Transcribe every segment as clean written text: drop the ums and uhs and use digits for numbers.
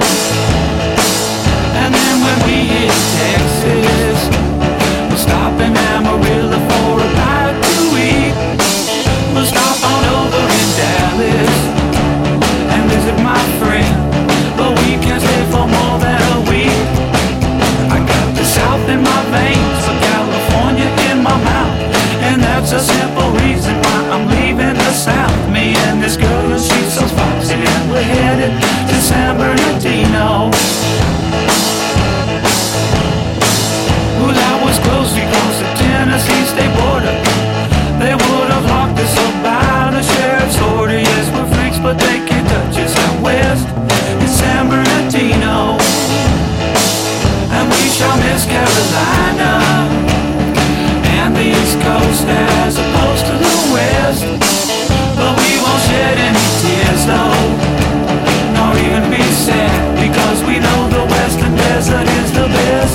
And then when we hit Texas, we'll stop in Amarillo for a bite to eat. We'll stop on over in Dallas and visit my friend, but we can't stay for more than a week. I got the South in my veins, so California in my mouth, and that's a simple reason why I'm leaving the South. Me and this girl, and she's so foxy, and we're headed to San Bernardino. Well, that was close, we crossed the Tennessee state border. They would have locked us up by the sheriff's order. Yes, we're freaks, but they can't touch us out west in San Bernardino. And we shall miss Carolina and the East Coast as opposed to the West. But we won't shed any tears though, nor even be sad, because we know the Western desert is the best.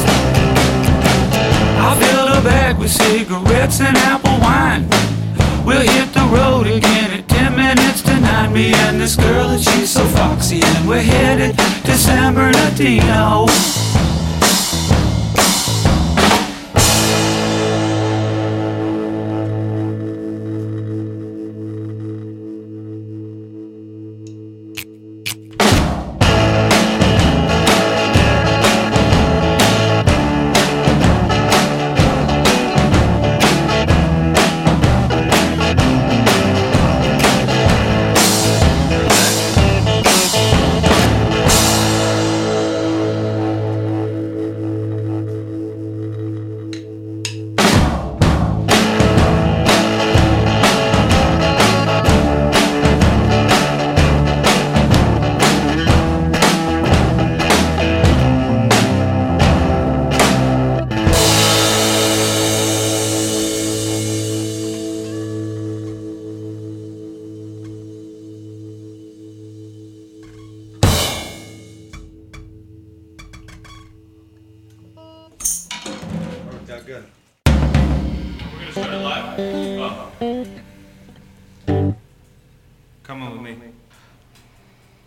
I filled a bag with cigarettes and apple wine. We'll hit the road again at 10 minutes to 9. Me and this girl, and she's so foxy, and we're headed to San Bernardino. Good. We're gonna start it live? Uh-huh. Come on with me.